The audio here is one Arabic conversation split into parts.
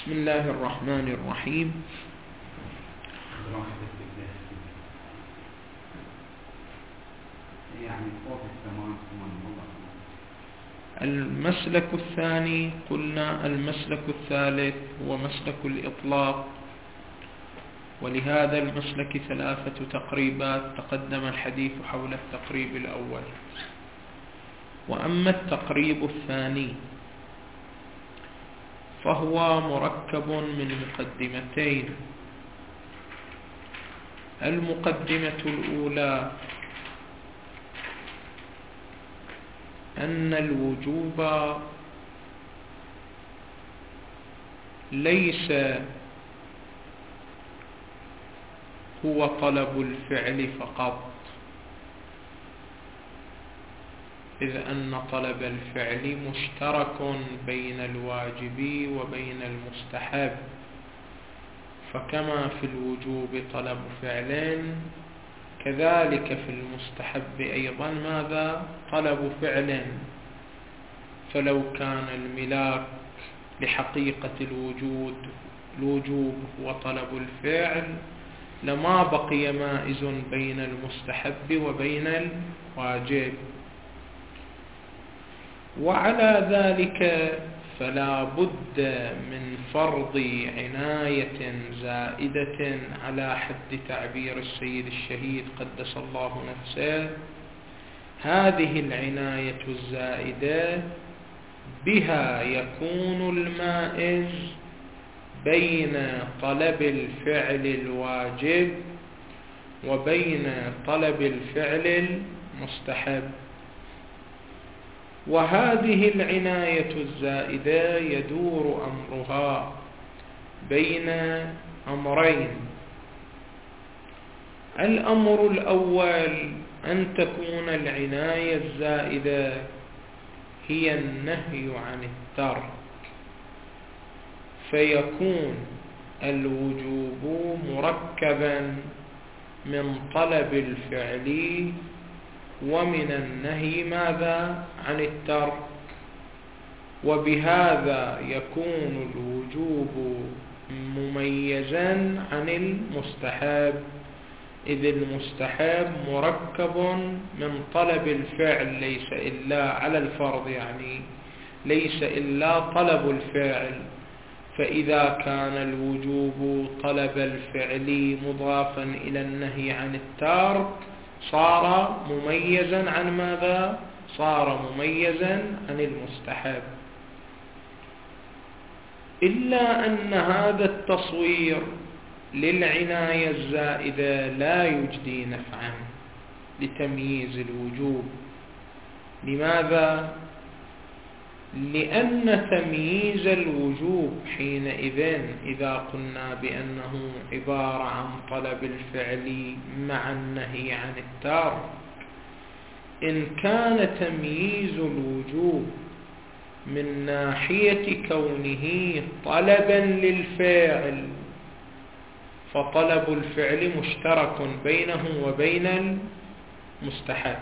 بسم الله الرحمن الرحيم. المسلك الثاني قلنا المسلك الثالث هو مسلك الإطلاق، ولهذا المسلك 3 تقريبات تقدم الحديث حول التقريب الأول. وأما التقريب الثاني فهو مركب من مقدمتين. المقدمة الأولى أن الوجوب ليس هو طلب الفعل فقط، إذ أن طلب الفعل مشترك بين الواجب وبين المستحب، فكما في الوجوب طلب فعل كذلك في المستحب أيضا ماذا؟ طلب فعل. فلو كان الملاك لحقيقة الوجوب هو طلب الفعل لما بقي مائز بين المستحب وبين الواجب. وعلى ذلك فلا بد من فرض عناية زائدة على حد تعبير السيد الشهيد قدس الله نفسه. هذه العناية الزائدة بها يكون المائز بين طلب الفعل الواجب وبين طلب الفعل المستحب. وهذه العناية الزائدة يدور أمرها بين أمرين. الأمر الأول أن تكون العناية الزائدة هي النهي عن الترك، فيكون الوجوب مركبا من طلب الفعل ومن النهي ماذا؟ عن الترك. وبهذا يكون الوجوب مميزا عن المستحب، إذ المستحب مركب من طلب الفعل ليس إلا على الفرض، يعني ليس إلا طلب الفعل. فإذا كان الوجوب طلب الفعل مضافا إلى النهي عن الترك صار مميزا عن ماذا؟ صار مميزا عن المستحب. إلا أن هذا التصوير للعناية الزائدة لا يجدي نفعا لتمييز الوجوب. لماذا؟ لأن تمييز الوجوب حينئذ إذا قلنا بأنه عبارة عن طلب الفعل مع النهي عن الترك، إن كان تمييز الوجوب من ناحية كونه طلبا للفاعل فطلب الفعل مشترك بينه وبين المستحب.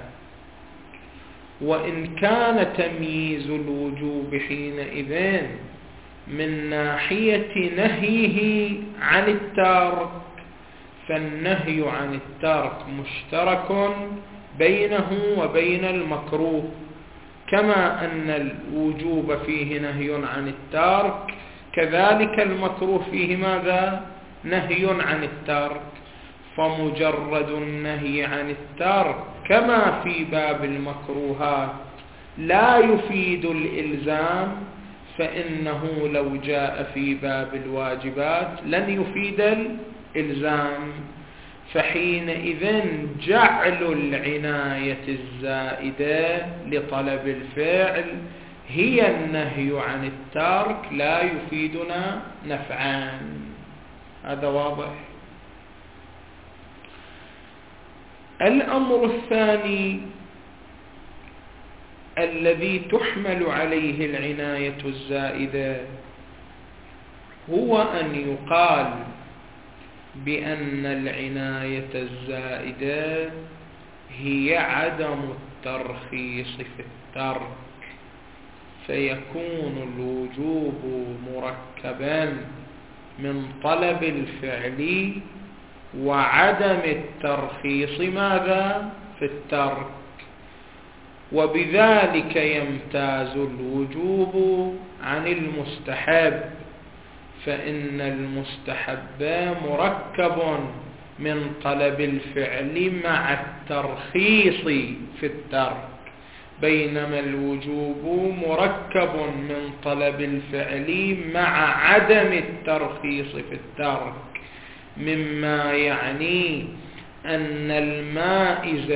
وإن كان تمييز الوجوب حينئذ من ناحية نهيه عن الترك فالنهي عن الترك مشترك بينه وبين المكروه، كما أن الوجوب فيه نهي عن الترك كذلك المكروه فيه ماذا؟ نهي عن الترك. فمجرد النهي عن الترك كما في باب المكروهات لا يفيد الإلزام، فإنه لو جاء في باب الواجبات لن يفيد الإلزام. فحينئذ جعل العناية الزائدة لطلب الفعل هي النهي عن الترك لا يفيدنا نفعا. هذا واضح. الأمر الثاني الذي تحمل عليه العناية الزائدة هو أن يقال بأن العناية الزائدة هي عدم الترخيص في الترك، سيكون الوجوب مركبا من طلب الفعل وعدم الترخيص ماذا؟ في الترك. وبذلك يمتاز الوجوب عن المستحب، فإن المستحب مركب من طلب الفعل مع الترخيص في الترك، بينما الوجوب مركب من طلب الفعل مع عدم الترخيص في الترك، مما يعني أن المائز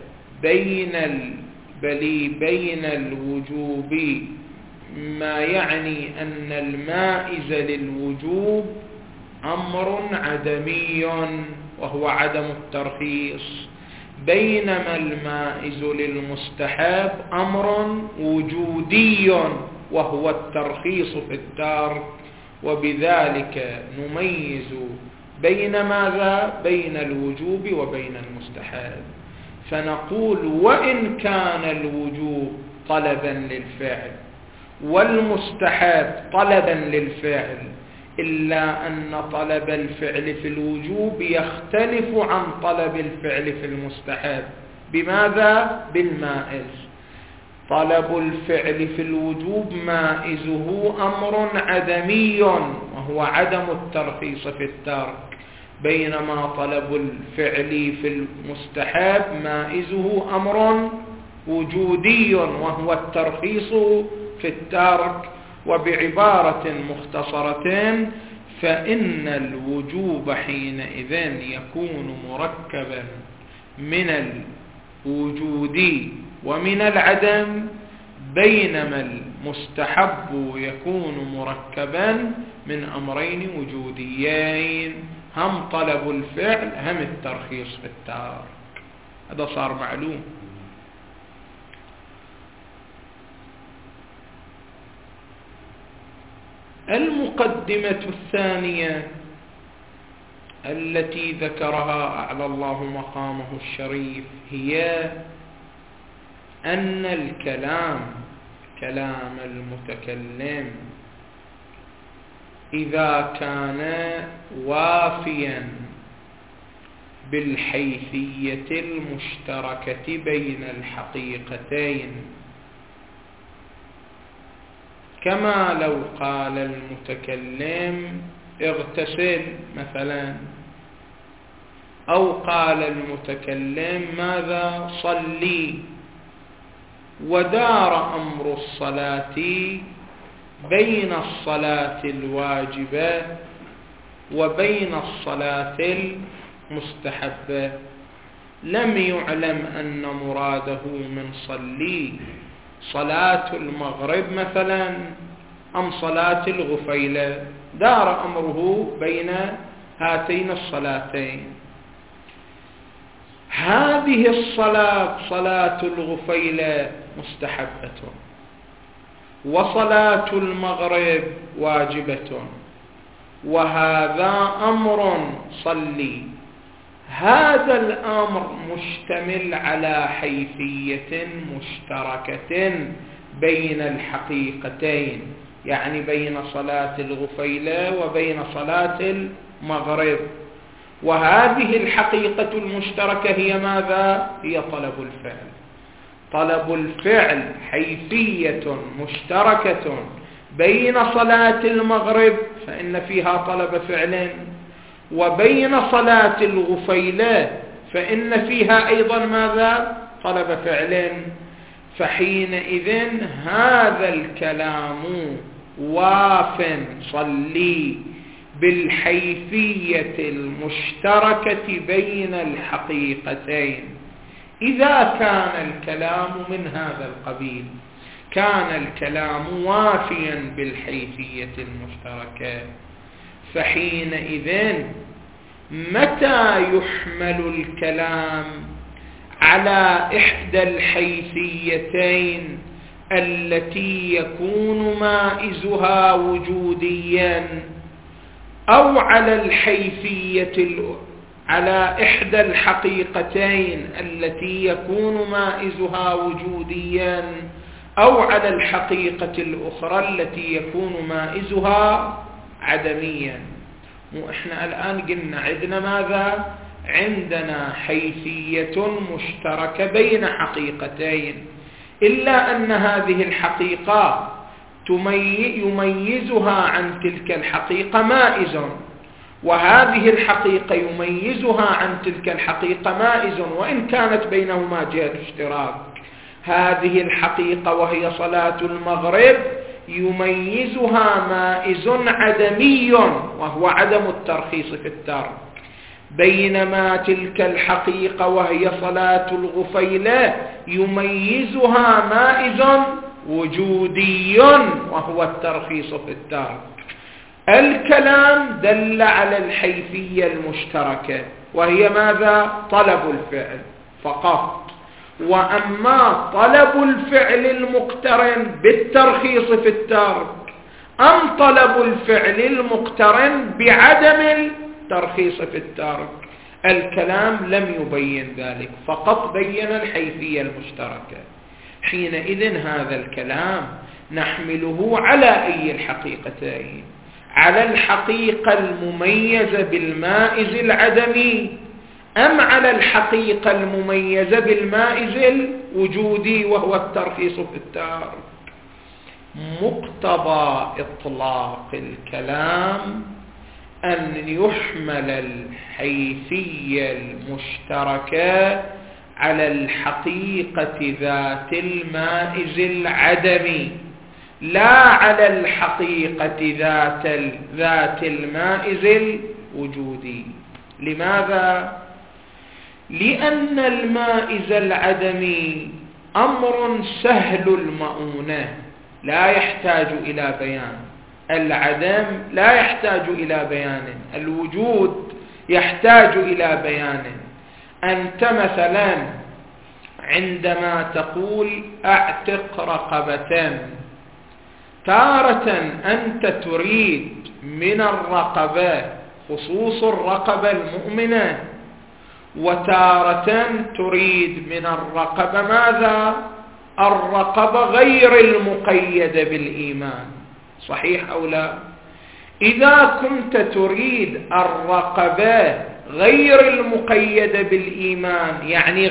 بين الوجوب، ما يعني أن المائز للوجوب أمر عدمي وهو عدم الترخيص، بينما المائز للمستحب أمر وجودي وهو الترخيص في الترك. وبذلك نميز بين ماذا؟ بين الوجوب وبين المستحب. فنقول وإن كان الوجوب طلبا للفعل والمستحب طلبا للفعل، إلا أن طلب الفعل في الوجوب يختلف عن طلب الفعل في المستحب. بماذا؟ بالمائز. طلب الفعل في الوجوب مائزه أمر عدمي وهو عدم الترخيص في الترك، بينما طلب الفعل في المستحب مائزه أمر وجودي وهو الترخيص في الترك. وبعبارة مختصرة، فإن الوجوب حينئذ يكون مركبا من الوجود ومن العدم، بينما المستحب يكون مركبا من أمرين وجوديين، هم طلب الفعل هم الترخيص في الترك. هذا صار معلوم. المقدمة الثانية التي ذكرها أعلى الله مقامه الشريف هي أن كلام المتكلم إذا كان وافيا بالحيثية المشتركة بين الحقيقتين، كما لو قال المتكلم اغتسل مثلا، أو قال المتكلم ماذا؟ صلي، ودار أمر الصلاة بين الصلاة الواجبة وبين الصلاة المستحبة، لم يعلم أن مراده من صلي صلاة المغرب مثلا أم صلاة الغفيلة، دار أمره بين هاتين الصلاتين. هذه الصلاة صلاة الغفيلة مستحبة، وصلاة المغرب واجبة، وهذا أمر صلي. هذا الأمر مشتمل على حيثية مشتركة بين الحقيقتين، يعني بين صلاة الغفيلة وبين صلاة المغرب، وهذه الحقيقة المشتركة هي ماذا؟ هي طلب الفعل. طلب الفعل حيثية مشتركة بين صلاة المغرب فإن فيها طلب فعل، وبين صلاة الغفيلة فإن فيها أيضا ماذا؟ طلب فعل. فحينئذ هذا الكلام واف صلي بالحيثية المشتركة بين الحقيقتين. إذا كان الكلام من هذا القبيل، كان الكلام وافيا بالحيثية المشتركة، فحينئذ متى يحمل الكلام على إحدى الحيثيتين التي يكون مائزها وجوديا، أو على إحدى الحقيقتين التي يكون مائزها وجوديا، أو على الحقيقة الأخرى التي يكون مائزها عدميا. إحنا الآن قلنا عندنا ماذا؟ عندنا حيثية مشتركة بين حقيقتين، إلا أن هذه الحقيقة يميزها عن تلك الحقيقة مائز، وهذه الحقيقة يميزها عن تلك الحقيقة مائز، وإن كانت بينهما جهة اشتراك. هذه الحقيقة وهي صلاة المغرب يميزها مائز عدمي وهو عدم الترخيص في الترك، بينما تلك الحقيقة وهي صلاة الغفيلة يميزها مائز وجودي وهو الترخيص في الترك. الكلام دل على الحيثية المشتركة وهي ماذا؟ طلب الفعل فقط. وأما طلب الفعل المقترن بالترخيص في الترك أم طلب الفعل المقترن بعدم الترخيص في الترك، الكلام لم يبين ذلك، فقط بين الحيثية المشتركة. حينئذ هذا الكلام نحمله على أي الحقيقتين؟ على الحقيقة المميزة بالمائز العدمي أم على الحقيقة المميزة بالمائز الوجودي وهو الترخيص في الترك؟ مقتضى إطلاق الكلام أن يحمل الحيثية المشتركة على الحقيقة ذات المائز العدمي، لا على الحقيقة ذات المائز الوجودي. لماذا؟ لأن المائز العدمي أمر سهل المؤونة لا يحتاج إلى بيان، العدم لا يحتاج إلى بيان، الوجود يحتاج إلى بيان. أنت مثلا عندما تقول أعتق رقبة، تارة أنت تريد من الرقبة خصوص الرقبة المؤمنة، وتارة تريد من الرقبة ماذا؟ الرقبة غير المقيدة بالإيمان، صحيح أو لا؟ إذا كنت تريد الرقبة غير المقيدة بالإيمان، يعني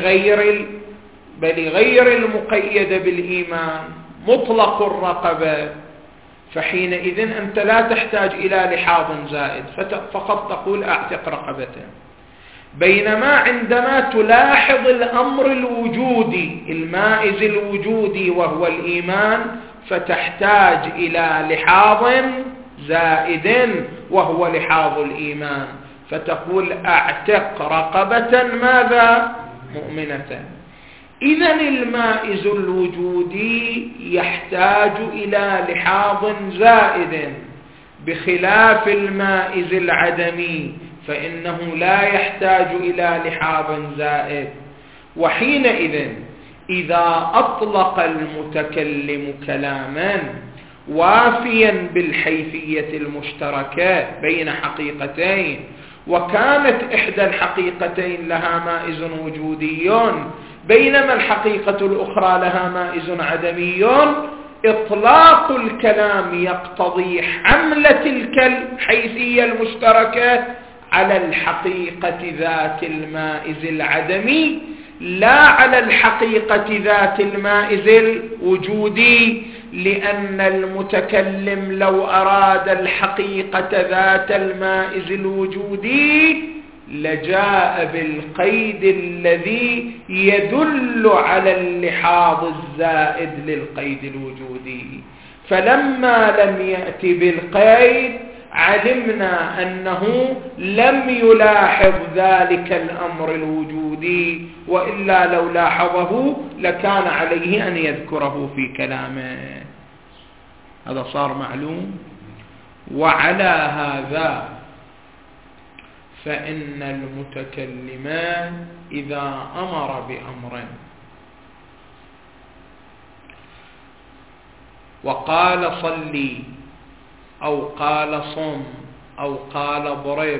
غير المقيدة بالإيمان، مطلق الرقبة، فحينئذ أنت لا تحتاج إلى لحاظ زائد، فقط تقول أعتق رقبة. بينما عندما تلاحظ الأمر الوجودي المائز الوجودي وهو الإيمان، فتحتاج إلى لحاظ زائد وهو لحاظ الإيمان، فتقول أعتق رقبة ماذا؟ مؤمنة. إذن المائز الوجودي يحتاج إلى لحاظ زائد، بخلاف المائز العدمي فإنه لا يحتاج إلى لحاظ زائد. وحينئذ إذا أطلق المتكلم كلاما وافيا بالحيثية المشتركة بين حقيقتين، وكانت إحدى الحقيقتين لها مائز وجودي بينما الحقيقة الأخرى لها مائز عدمي، إطلاق الكلام يقتضي حمل تلك الحيثية المشتركة على الحقيقة ذات المائز العدمي، لا على الحقيقة ذات المائز الوجودي، لأن المتكلم لو أراد الحقيقة ذات المائز الوجودي لجاء بالقيد الذي يدل على اللحاظ الزائد للقيد الوجودي، فلما لم يأتي بالقيد علمنا أنه لم يلاحظ ذلك الأمر الوجودي، وإلا لو لاحظه لكان عليه أن يذكره في كلامه. هذا صار معلوم. وعلى هذا فإن المتكلمان إذا أمر بأمر وقال صلي أو قال صم أو قال ضرب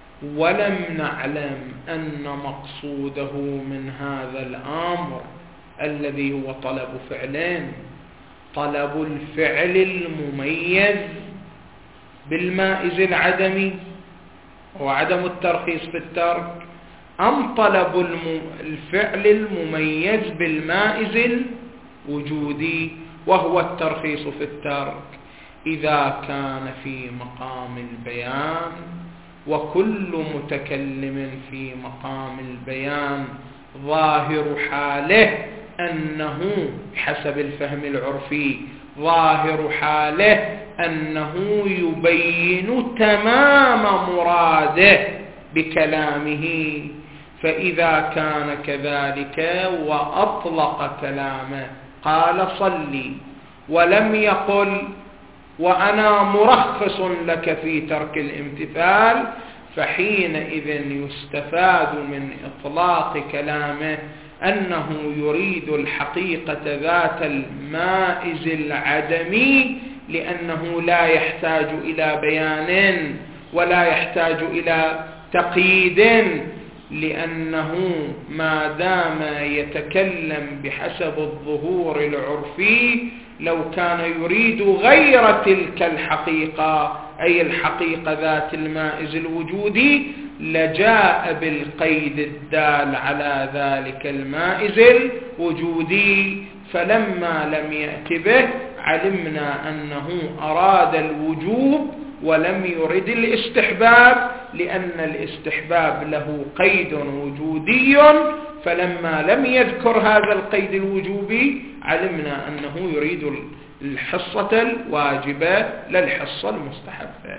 ولم نعلم أن مقصوده من هذا الأمر الذي هو طلب فعلين: طلب الفعل المميز بالمائز العدمي وعدم الترخيص في الترك، أم طلب الفعل المميز بالمائز الوجودي وهو الترخيص في الترك. إذا كان في مقام البيان، وكل متكلم في مقام البيان ظاهر حاله أنه حسب الفهم العرفي ظاهر حاله أنه يبين تمام مراده بكلامه، فإذا كان كذلك وأطلق كلامه قال صلي ولم يقل وأنا مرخص لك في ترك الامتثال، فحينئذ يستفاد من إطلاق كلامه أنه يريد الحقيقة ذات المائز العدمي، لأنه لا يحتاج إلى بيان ولا يحتاج إلى تقييد، لأنه ما دام يتكلم بحسب الظهور العرفي، لو كان يريد غير تلك الحقيقة أي الحقيقة ذات المائز الوجودي لجاء بالقيد الدال على ذلك المائز الوجودي، فلما لم يأت به علمنا أنه أراد الوجوب ولم يرد الاستحباب، لأن الاستحباب له قيد وجودي، فلما لم يذكر هذا القيد الوجوبي علمنا أنه يريد الحصة الواجبة لا الحصة المستحبة.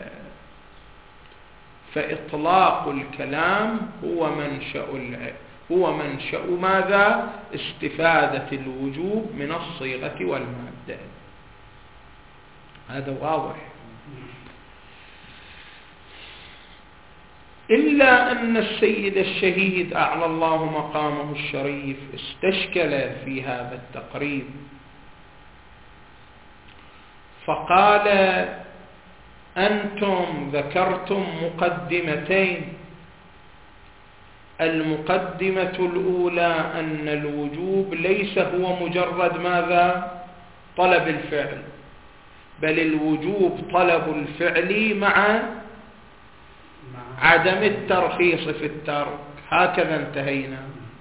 فإطلاق الكلام هو منشأ ماذا؟ استفادة الوجوب من الصيغة والمادة. هذا واضح. إلا أن السيد الشهيد أعلى الله مقامه الشريف استشكل في هذا التقريب، فقال: أنتم ذكرتم مقدمتين، المقدمة الأولى أن الوجوب ليس هو مجرد ماذا؟ طلب الفعل، بل الوجوب طلب الفعل مع عدم الترخيص في الترك، هكذا انتهينا.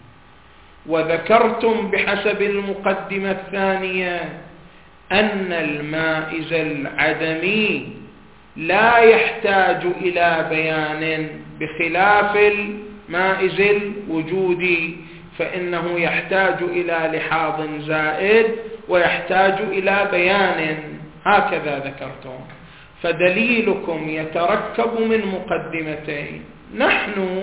وذكرتم بحسب المقدمة الثانية أن المائز العدمي لا يحتاج إلى بيان بخلاف المائز الوجودي، فإنه يحتاج إلى لحاظ زائد ويحتاج إلى بيان، هكذا ذكرتم. فدليلكم يتركب من مقدمتين، نحن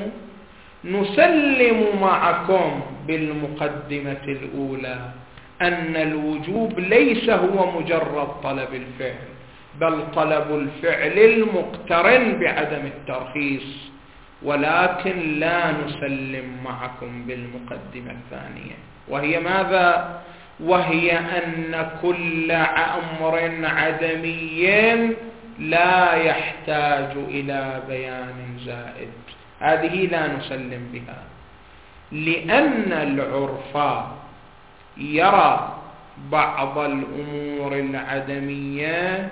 نسلم معكم بالمقدمة الأولى أن الوجوب ليس هو مجرد طلب الفعل، بل طلب الفعل المقترن بعدم الترخيص، ولكن لا نسلم معكم بالمقدمة الثانية، وهي ماذا؟ وهي أن كل أمر عدمي لا يحتاج إلى بيان زائد، هذه لا نسلم بها، لأن العرف يرى بعض الأمور العدمية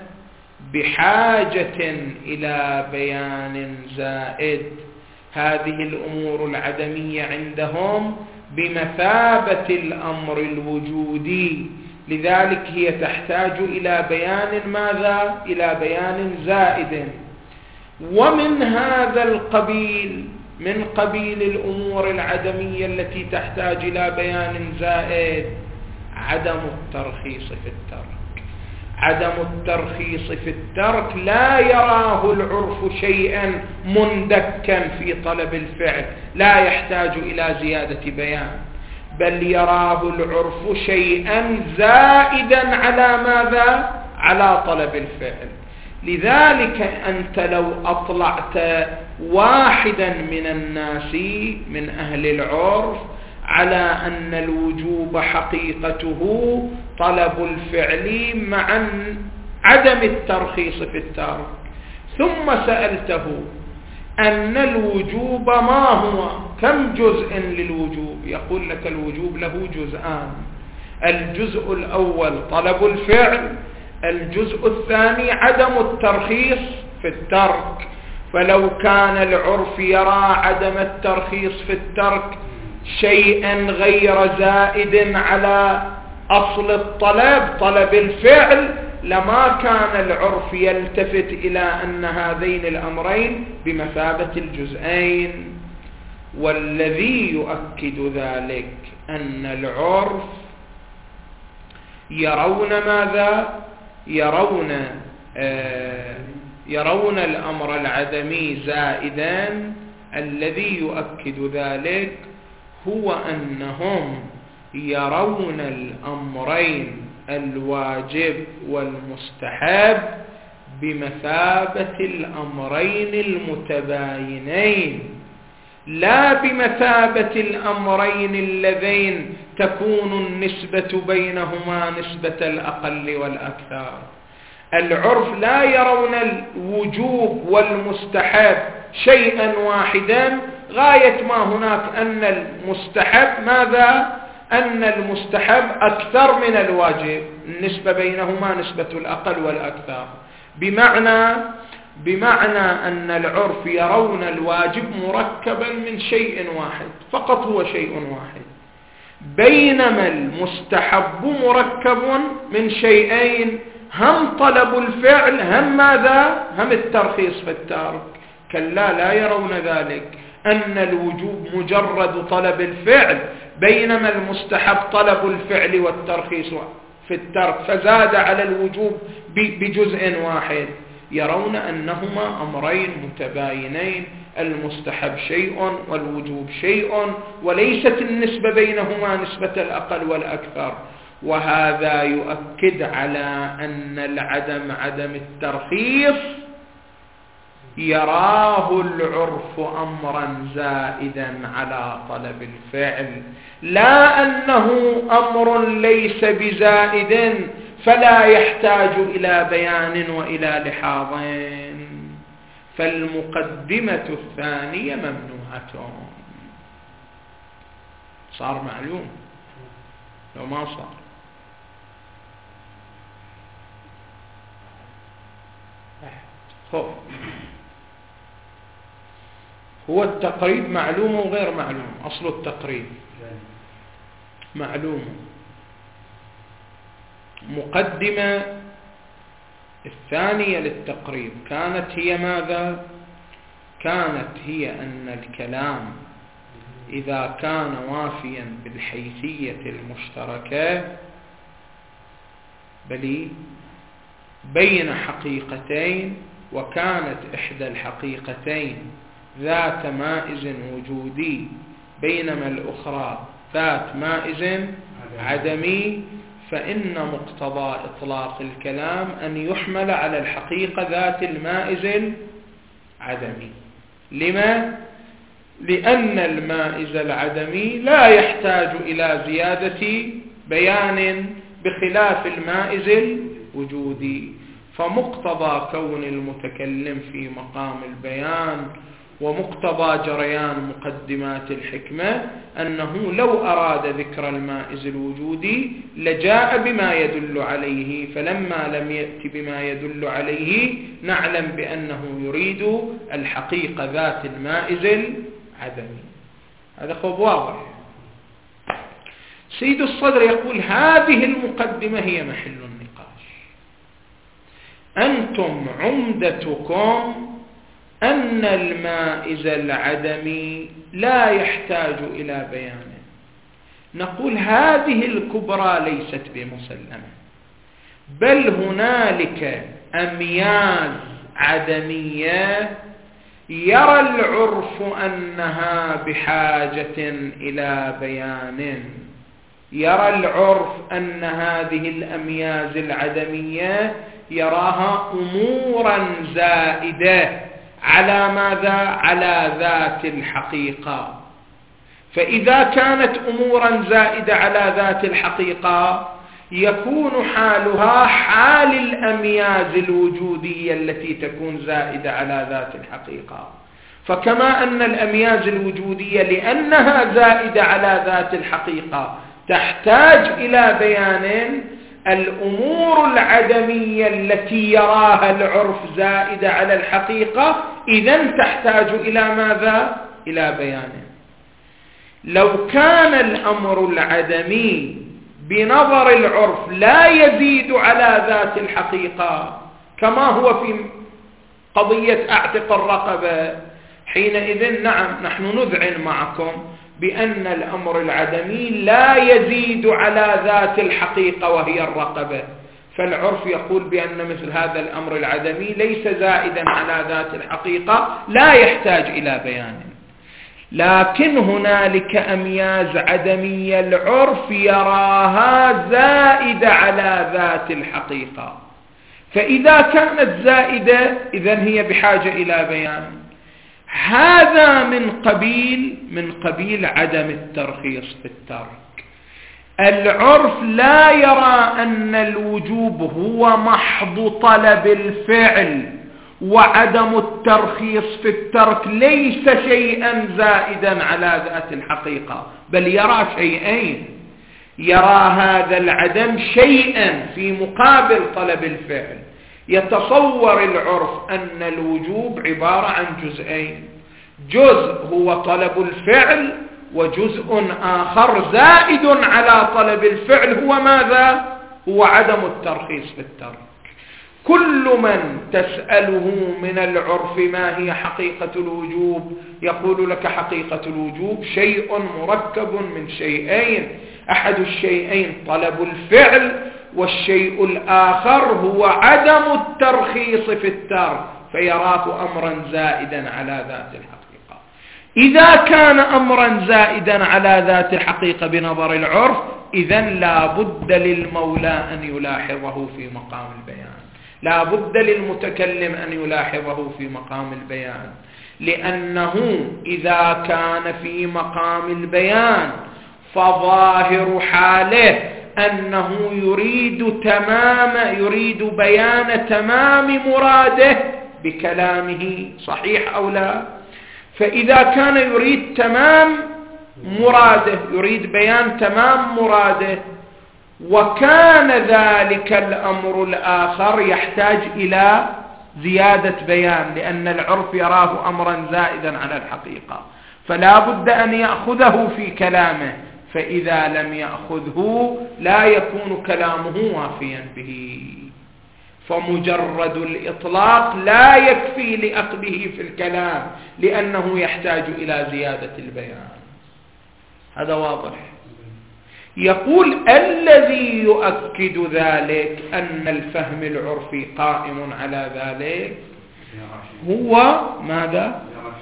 بحاجة إلى بيان زائد، هذه الأمور العدمية عندهم بمثابة الأمر الوجودي، لذلك هي تحتاج إلى بيان ماذا؟ إلى بيان زائد. ومن هذا القبيل، من قبيل الأمور العدمية التي تحتاج إلى بيان زائد عدم الترخيص في الترك. عدم الترخيص في الترك لا يراه العرف شيئا مندكا في طلب الفعل لا يحتاج إلى زيادة بيان، بل يراه العرف شيئا زائدا على ماذا؟ على طلب الفعل. لذلك أنت لو أطلعت واحدا من الناس من أهل العرف على أن الوجوب حقيقته طلب الفعل مع عدم الترخيص في الترك، ثم سألته أن الوجوب ما هو؟ كم جزء للوجوب؟ يقول لك الوجوب له جزءان، الجزء الأول طلب الفعل، الجزء الثاني عدم الترخيص في الترك. فلو كان العرف يرى عدم الترخيص في الترك شيئا غير زائد على أصل الطلب، طلب الفعل، لما كان العرف يلتفت إلى أن هذين الأمرين بمثابة الجزئين. والذي يؤكد ذلك أن العرف يرون ماذا؟ يرون الأمر العدمي زائدا. الذي يؤكد ذلك هو أنهم يرون الأمرين الواجب والمستحب بمثابة الأمرين المتباينين، لا بمثابة الأمرين اللذين تكون النسبة بينهما نسبة الأقل والأكثر. العرف لا يرون الوجوب والمستحب شيئا واحدا، غاية ما هناك أن المستحب ماذا؟ أن المستحب أكثر من الواجب، النسبة بينهما نسبة الأقل والأكثر، بمعنى أن العرف يرون الواجب مركبا من شيء واحد فقط، هو شيء واحد، بينما المستحب مركب من شيئين، هم طلب الفعل هم ماذا؟ هم الترخيص في الترك. كلا، لا يرون ذلك، أن الوجوب مجرد طلب الفعل، بينما المستحب طلب الفعل والترخيص في الترك، فزاد على الوجوب بجزء واحد. يرون أنهما أمرين متباينين، المستحب شيء والوجوب شيء، وليست النسبة بينهما نسبة الأقل والأكثر. وهذا يؤكد على أن العدم، عدم الترخيص، يراه العرف أمرا زائدا على طلب الفعل، لا أنه أمر ليس بزائد فلا يحتاج إلى بيان وإلى لحاظ. فالمقدمة الثانية ممنوعة. صار معلوم لو ما صار؟ هو التقريب معلوم وغير معلوم. أصل التقريب معلوم. مقدمة الثانية للتقريب كانت هي ماذا؟ كانت هي أن الكلام إذا كان وافيا بالحيثية المشتركة بل بين حقيقتين، وكانت إحدى الحقيقتين ذات مائز وجودي بينما الأخرى ذات مائز عدمي، فإن مقتضى إطلاق الكلام أن يحمل على الحقيقة ذات المائز العدمي. لما؟ لأن المائز العدمي لا يحتاج إلى زيادة بيان بخلاف المائز الوجودي. فمقتضى كون المتكلم في مقام البيان ومقتضى جريان مقدمات الحكمة أنه لو أراد ذكر المائز الوجودي لجاء بما يدل عليه، فلما لم يأتي بما يدل عليه نعلم بأنه يريد الحقيقة ذات المائز العدمي. هذا خب واضح. سيد الصدر يقول هذه المقدمة هي محل النقاش. أنتم عمدتكم أن المائز العدمي لا يحتاج إلى بيان. نقول هذه الكبرى ليست بمسلمة، بل هنالك أمياز عدمية يرى العرف أنها بحاجة إلى بيان. يرى العرف أن هذه الأمياز العدمية يراها أمورا زائدة على ماذا؟ على ذات الحقيقة. فإذا كانت أمورا زائدة على ذات الحقيقة يكون حالها حال الأمياز الوجودية التي تكون زائدة على ذات الحقيقة. فكما أن الأمياز الوجودية لأنها زائدة على ذات الحقيقة تحتاج إلى بيان. الأمور العدمية التي يراها العرف زائدة على الحقيقة إذن تحتاج إلى ماذا؟ إلى بيان. لو كان الأمر العدمي بنظر العرف لا يزيد على ذات الحقيقة كما هو في قضية أعتق الرقبة، حينئذ نعم نحن نذعن معكم بأن الأمر العدمي لا يزيد على ذات الحقيقة وهي الرقبة، فالعرف يقول بأن مثل هذا الأمر العدمي ليس زائدا على ذات الحقيقة لا يحتاج إلى بيان. لكن هنالك أمياز عدمية العرف يراها زائدة على ذات الحقيقة، فإذا كانت زائدة إذن هي بحاجة إلى بيان. هذا من قبيل عدم الترخيص في الترك. العرف لا يرى أن الوجوب هو محض طلب الفعل، وعدم الترخيص في الترك ليس شيئا زائدا على ذات الحقيقة، بل يرى شيئين. يرى هذا العدم شيئا في مقابل طلب الفعل. يتصور العرف أن الوجوب عبارة عن جزئين، جزء هو طلب الفعل، وجزء آخر زائد على طلب الفعل هو ماذا؟ هو عدم الترخيص في الترك. كل من تسأله من العرف ما هي حقيقة الوجوب يقول لك حقيقة الوجوب شيء مركب من شيئين، أحد الشيئين طلب الفعل، والشيء الآخر هو عدم الترخيص في الترك، فيراه أمرا زائدا على ذات الحقيقة. إذا كان أمرا زائدا على ذات الحقيقة بنظر العرف إذن لا بد للمولى أن يلاحظه في مقام البيان، لا بد للمتكلم أن يلاحظه في مقام البيان، لأنه إذا كان في مقام البيان فظاهر حاله أنه يريد بيان تمام مراده بكلامه، صحيح أو لا؟ فإذا كان يريد تمام مراده، يريد بيان تمام مراده، وكان ذلك الأمر الآخر يحتاج إلى زيادة بيان لأن العرف يراه أمرا زائدا على الحقيقة، فلا بد أن يأخذه في كلامه، فإذا لم يأخذه لا يكون كلامه وافيا به. فمجرد الإطلاق لا يكفي لأخذه في الكلام لأنه يحتاج إلى زيادة البيان. هذا واضح. يقول الذي يؤكد ذلك أن الفهم العرفي قائم على ذلك هو ماذا؟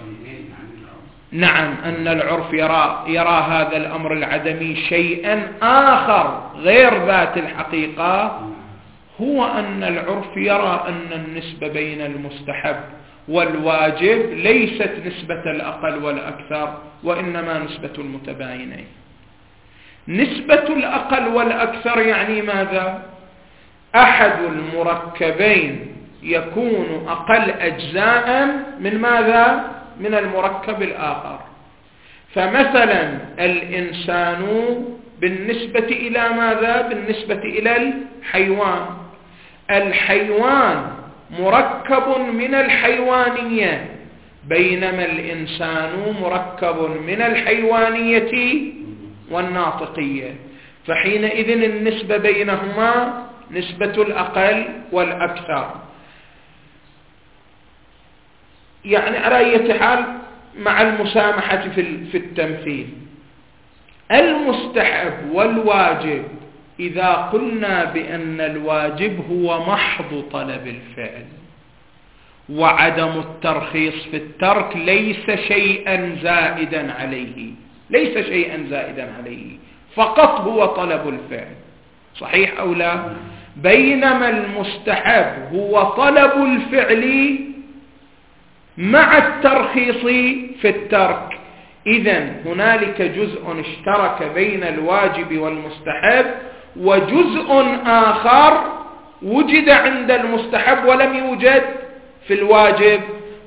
نعم، أن العرف يرى هذا الأمر العدمي شيئا آخر غير ذات الحقيقة، هو أن العرف يرى أن النسبة بين المستحب والواجب ليست نسبة الأقل والأكثر، وإنما نسبة المتباينين. نسبة الأقل والأكثر يعني ماذا؟ أحد المركبين يكون أقل أجزاء من ماذا؟ من المركب الآخر. فمثلا الإنسان بالنسبة إلى ماذا؟ بالنسبة إلى الحيوان، الحيوان مركب من الحيوانية، بينما الإنسان مركب من الحيوانية والناطقية، فحينئذ النسبة بينهما نسبة الأقل والأكثر. يعني على أي حال مع المسامحة في التمثيل، المستحب والواجب إذا قلنا بأن الواجب هو محض طلب الفعل وعدم الترخيص في الترك ليس شيئا زائدا عليه، ليس شيئا زائدا عليه، فقط هو طلب الفعل، صحيح أو لا؟ بينما المستحب هو طلب الفعل مع الترخيص في الترك. إذن هنالك جزء اشترك بين الواجب والمستحب، وجزء آخر وجد عند المستحب ولم يوجد في الواجب،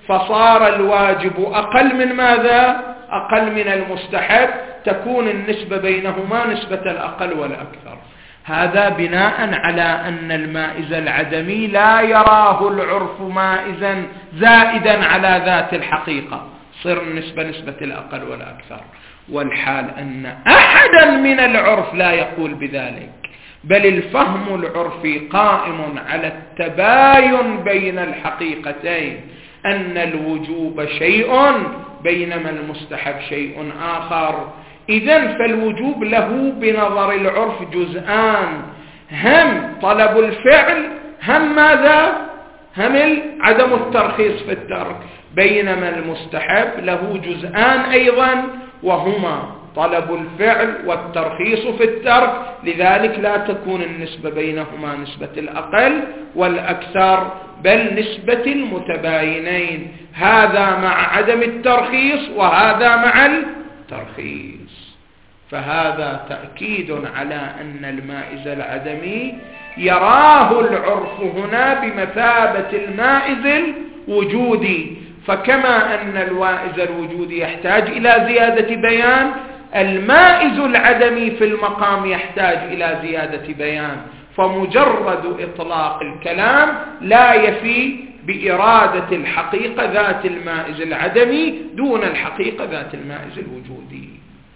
فصار الواجب أقل من ماذا؟ أقل من المستحب، تكون النسبة بينهما نسبة الأقل والأكثر. هذا بناء على أن المائز العدمي لا يراه العرف مائزا زائدا على ذات الحقيقة، صير النسبة نسبة الأقل والأكثر. والحال أن أحدا من العرف لا يقول بذلك، بل الفهم العرفي قائم على التباين بين الحقيقتين، أن الوجوب شيء بينما المستحب شيء آخر. إذن فالوجوب له بنظر العرف جزءان، هم طلب الفعل، هم ماذا؟ هم عدم الترخيص في الترك، بينما المستحب له جزءان أيضا، وهما طلب الفعل والترخيص في الترك. لذلك لا تكون النسبة بينهما نسبة الأقل والأكثر، بل نسبة المتباينين، هذا مع عدم الترخيص وهذا مع الترخيص. فهذا تأكيد على أن المائز العدمي يراه العرف هنا بمثابة المائز الوجودي، فكما أن المائز الوجودي يحتاج إلى زيادة بيان، المائز العدمي في المقام يحتاج إلى زيادة بيان. فمجرد إطلاق الكلام لا يفي بإرادة الحقيقة ذات المائز العدمي دون الحقيقة ذات المائز الوجودي.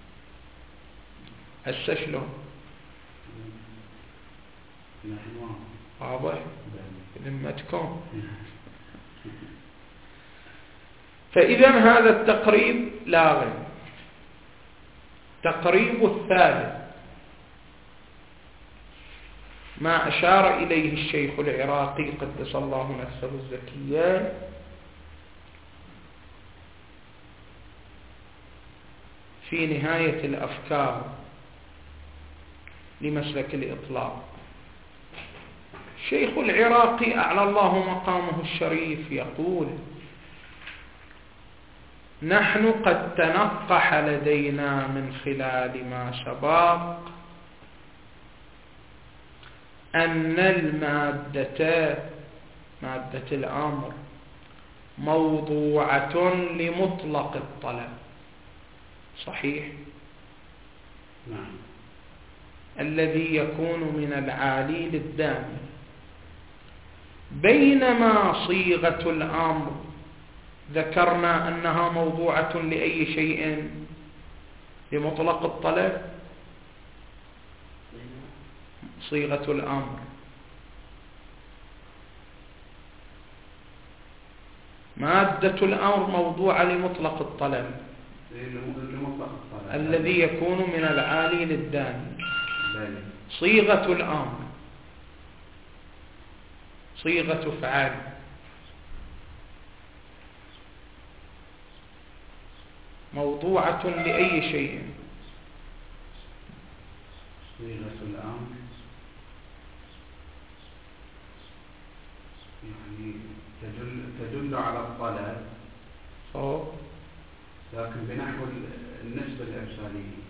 هسه شلون؟ واضح ذمتكم؟ فإذا هذا التقريب لاغ. تقريب الثالث ما أشار إليه الشيخ العراقي قدس الله نفسه الزكية في نهاية الأفكار لمسلك الإطلاق. الشيخ العراقي أعلى الله مقامه الشريف يقول: نحن قد تنقح لدينا من خلال ما سبق أن المادة مادة الأمر موضوعة لمطلق الطلب. صحيح؟ نعم. الذي يكون من العالي للدامي، بينما صيغة الأمر ذكرنا أنها موضوعة لأي شيء؟ لمطلق الطلب. صيغة الأمر مادة الأمر موضوعة لمطلق الطلب الذي يكون من العالي للداني. صيغة الأمر صيغة فعال موضوعة لأي شيء. صيغة الأمر يعني تدل على الطلب، لكن بنحو النسبة الإرسالية،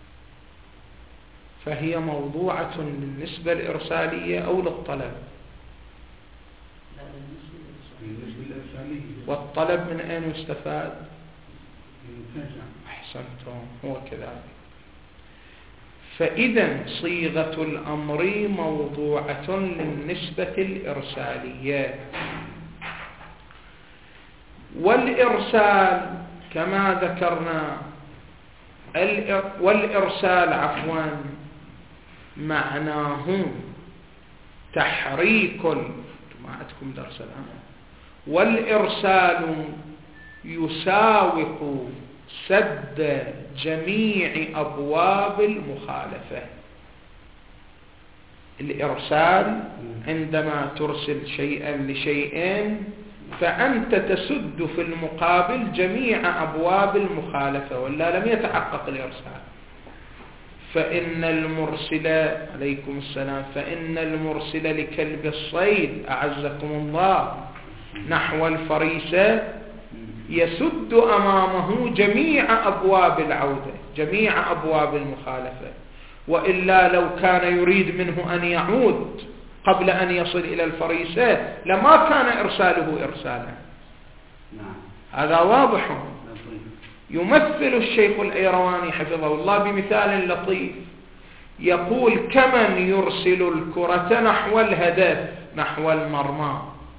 فهي موضوعة للنسبة الإرسالية أو للطلب؟ النسبة الإرسالية. والطلب من أين يستفاد؟ أحسنتم، هو كذلك. فإذا صيغة الأمر موضوعة للنسبة الإرسالية، والإرسال كما ذكرنا والإرسال معناه تحريك ما عندكم درس الآن. والإرسال يساوق سد جميع أبواب المخالفة. الإرسال عندما ترسل شيئا لشيء فأنت تسد في المقابل جميع أبواب المخالفة، ولا لم يتحقق الإرسال. فإن المرسل عليكم السلام فإن المرسل لكلب الصيد أعزكم الله نحو الفريسة يسد أمامه جميع أبواب العودة، جميع أبواب المخالفة، وإلا لو كان يريد منه أن يعود قبل أن يصل إلى الفريسة لما كان إرساله إرسالا. هذا واضح. يمثل الشيخ الأيرواني حفظه الله بمثال لطيف، يقول كمن يرسل الكرة نحو الهدف، نحو المرمى،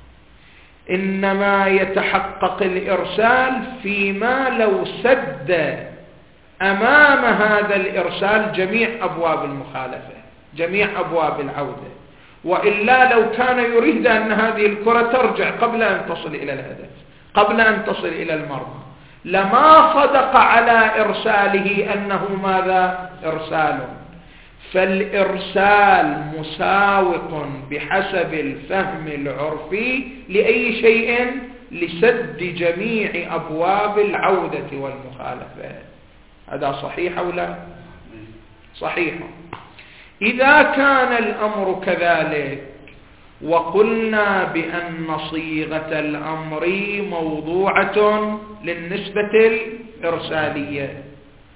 إنما يتحقق الإرسال فيما لو سد أمام هذا الإرسال جميع أبواب المخالفة، جميع أبواب العودة، وإلا لو كان يريد أن هذه الكرة ترجع قبل أن تصل إلى الهدف، قبل أن تصل إلى المرمى، لما صدق على إرساله أنه ماذا؟ إرسال. فالإرسال مساوق بحسب الفهم العرفي لأي شيء؟ لسد جميع أبواب العودة والمخالفة. هذا صحيح أو لا؟ صحيح. إذا كان الأمر كذلك وقلنا بأن صيغة الأمر موضوعة للنسبة الإرسالية،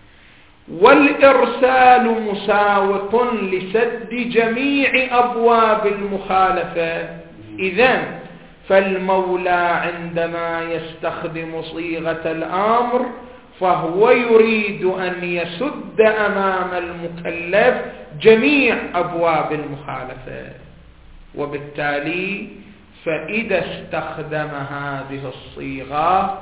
والإرسال مساوق لسد جميع أبواب المخالفة، إذن فالمولى عندما يستخدم صيغة الأمر فهو يريد أن يسد أمام المكلف جميع أبواب المخالفة، وبالتالي فإذا استخدم هذه الصيغة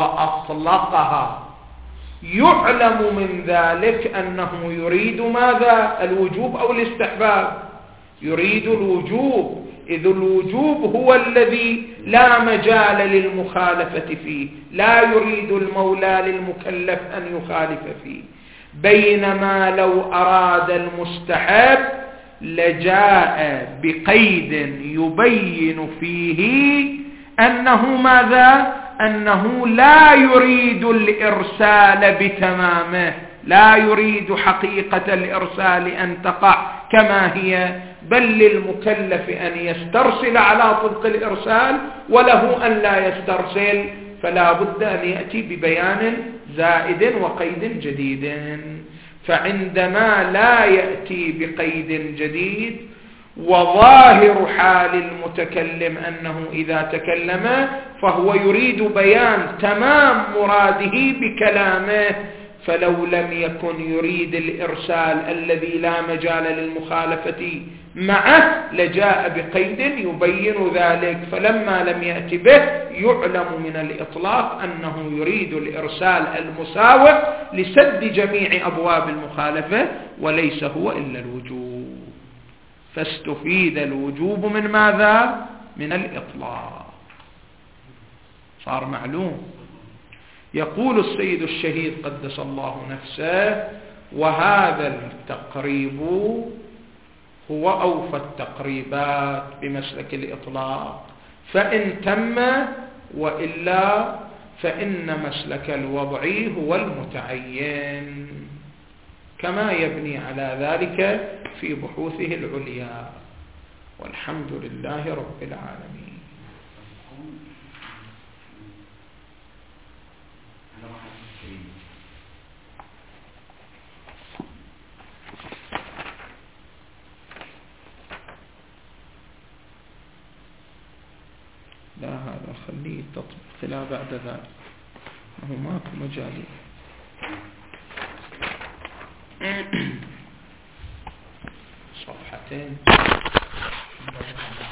وأطلقها يعلم من ذلك أنه يريد ماذا؟ الوجوب أو الاستحباب؟ يريد الوجوب، إذ الوجوب هو الذي لا مجال للمخالفة فيه، لا يريد المولى للمكلف أن يخالف فيه. بينما لو أراد المستحب لجاء بقيد يبين فيه أنه ماذا؟ أنه لا يريد الإرسال بتمامه، لا يريد حقيقة الإرسال أن تقع كما هي، بل للمكلف أن يسترسل على طبق الإرسال وله أن لا يسترسل، فلا بد أن يأتي ببيان زائد وقيد جديد. فعندما لا يأتي بقيد جديد وظاهر حال المتكلم أنه إذا تكلم فهو يريد بيان تمام مراده بكلامه، فلو لم يكن يريد الإرسال الذي لا مجال للمخالفة معه لجاء بقيد يبين ذلك، فلما لم يأتي به يعلم من الإطلاق أنه يريد الإرسال المساوق لسد جميع أبواب المخالفة وليس هو إلا الوجوب، فاستفيد الوجوب من ماذا؟ من الإطلاق. صار معلوم. يقول السيد الشهيد قدس الله نفسه: وهذا التقريب هو أوفى التقريبات بمسلك الإطلاق، فإن تم، وإلا فإن مسلك الوضع هو المتعين، كما يبني على ذلك في بحوثه العليا. والحمد لله رب العالمين. لا هذا خليه تطبيق لا بعد ذلك، هو ماكو مجال. صفحتين